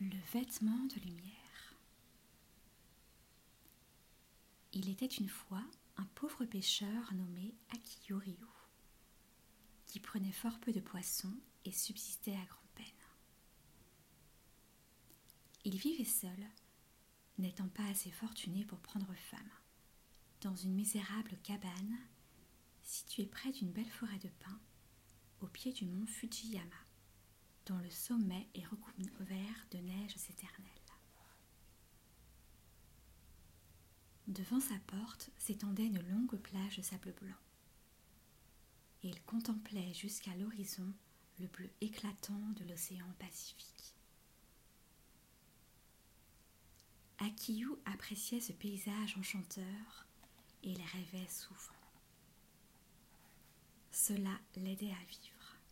Le vêtement de lumière. Il était une fois un pauvre pêcheur nommé Akiyu Ryu, qui prenait fort peu de poissons et subsistait à grand-peine. Il vivait seul, n'étant pas assez fortuné pour prendre femme, dans une misérable cabane située près d'une belle forêt de pins, au pied du mont Fujiyama, dont le sommet est recouvert de neiges éternelles. Devant sa porte s'étendait une longue plage de sable blanc, et il contemplait jusqu'à l'horizon le bleu éclatant de l'océan Pacifique. Akiyu appréciait ce paysage enchanteur et il rêvait souvent. Cela l'aidait à vivre.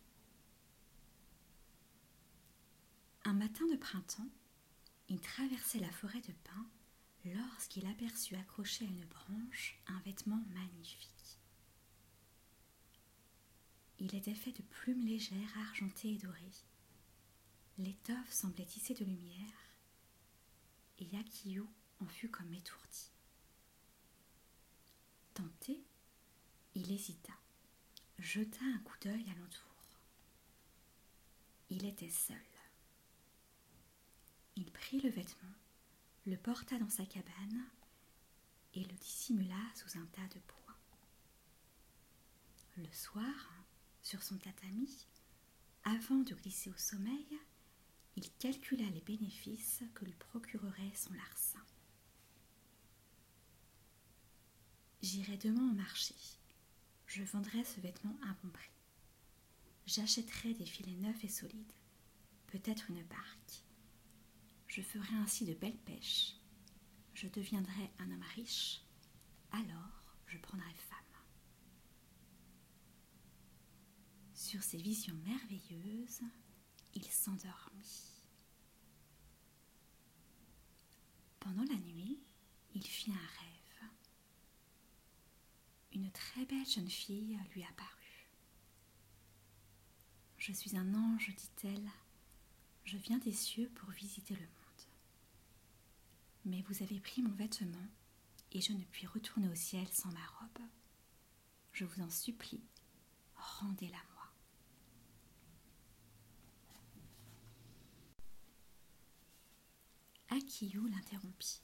Un matin de printemps, il traversait la forêt de pins lorsqu'il aperçut accroché à une branche un vêtement magnifique. Il était fait de plumes légères argentées et dorées. L'étoffe semblait tissée de lumière, et Akiyu en fut comme étourdi. Tenté, il hésita, jeta un coup d'œil alentour. Il était seul. Il prit le vêtement, le porta dans sa cabane et le dissimula sous un tas de bois. Le soir, sur son tatami, avant de glisser au sommeil, il calcula les bénéfices que lui procurerait son larcin. J'irai demain au marché. Je vendrai ce vêtement à bon prix. J'achèterai des filets neufs et solides, peut-être une barque. Je ferai ainsi de belles pêches. Je deviendrai un homme riche. Alors, je prendrai femme. Sur ces visions merveilleuses, il s'endormit. Pendant la nuit, il fit un rêve. Une très belle jeune fille lui apparut. « Je suis un ange, dit-elle. Je viens des cieux pour visiter le monde. Mais vous avez pris mon vêtement et je ne puis retourner au ciel sans ma robe. Je vous en supplie, rendez-la moi. » Akiyu l'interrompit.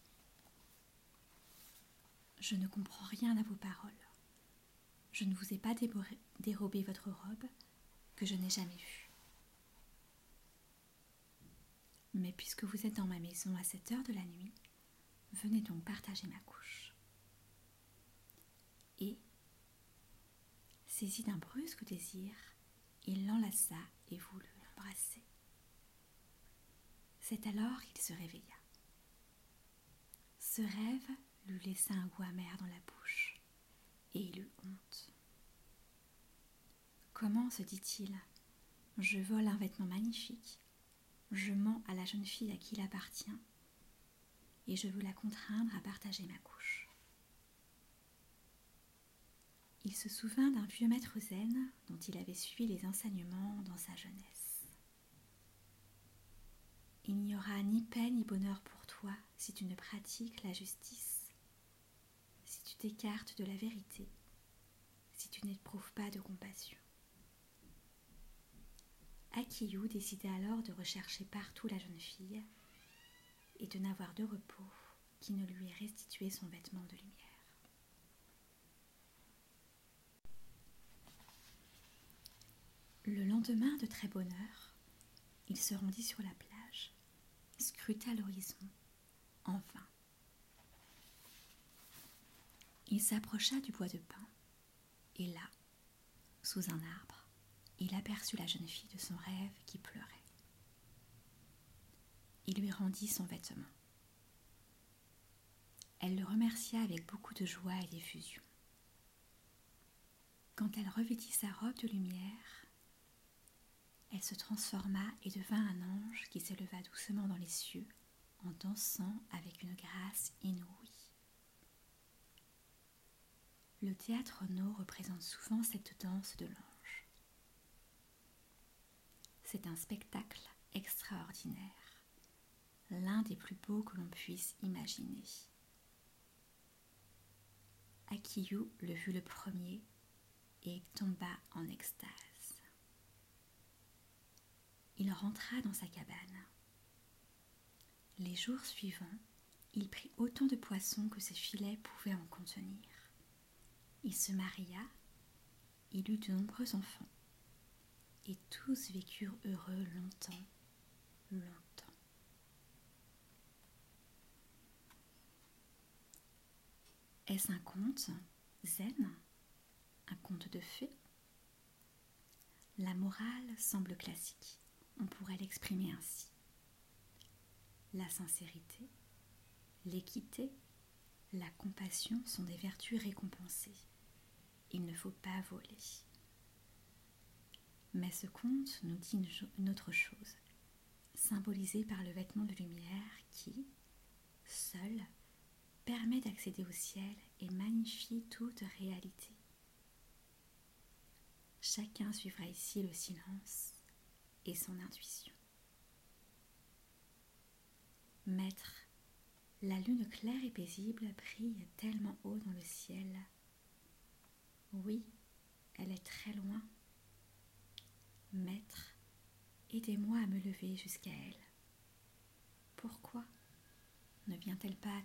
« Je ne comprends rien à vos paroles. Je ne vous ai pas dérobé votre robe que je n'ai jamais vue. Mais puisque vous êtes dans ma maison à cette heure de la nuit, venez donc partager ma couche. » Et, saisi d'un brusque désir, il l'enlaça et voulut l'embrasser. C'est alors qu'il se réveilla. Ce rêve lui laissa un goût amer dans la bouche, et il eut honte. Comment, se dit-il, je vole un vêtement magnifique, je mens à la jeune fille à qui il appartient, et je veux la contraindre à partager ma couche. Il se souvint d'un vieux maître zen dont il avait suivi les enseignements dans sa jeunesse. Il n'y aura ni paix ni bonheur pour toi si tu ne pratiques la justice, si tu t'écartes de la vérité, si tu n'éprouves pas de compassion. Akiyu décida alors de rechercher partout la jeune fille et de n'avoir de repos qui ne lui ait restitué son vêtement de lumière. Le lendemain, de très bonne heure, il se rendit sur la plage, scruta l'horizon, en vain. Il s'approcha du bois de pin, et là, sous un arbre, il aperçut la jeune fille de son rêve qui pleurait. Il lui rendit son vêtement. Elle le remercia avec beaucoup de joie et d'effusion. Quand elle revêtit sa robe de lumière, elle se transforma et devint un ange qui s'éleva doucement dans les cieux en dansant avec une grâce inouïe. Le théâtre No représente souvent cette danse de l'ange. C'est un spectacle extraordinaire l'un des plus beaux que l'on puisse imaginer. Akiyu le vit le premier et tomba en extase. Il rentra dans sa cabane. Les jours suivants, il prit autant de poissons que ses filets pouvaient en contenir. Il se maria, il eut de nombreux enfants, et tous vécurent heureux longtemps, longtemps. Est-ce un conte zen, un conte de fées? La morale semble classique, on pourrait l'exprimer ainsi. La sincérité, l'équité, la compassion sont des vertus récompensées. Il ne faut pas voler. Mais ce conte nous dit une autre chose, symbolisée par le vêtement de lumière qui, seul, permet d'accéder au ciel et magnifie toute réalité. Chacun suivra ici le silence et son intuition. Maître, la lune claire et paisible brille tellement haut dans le ciel. Oui, elle est très loin. Maître, aidez-moi à me lever jusqu'à elle. Pourquoi? Ne vient-elle pas à toi ?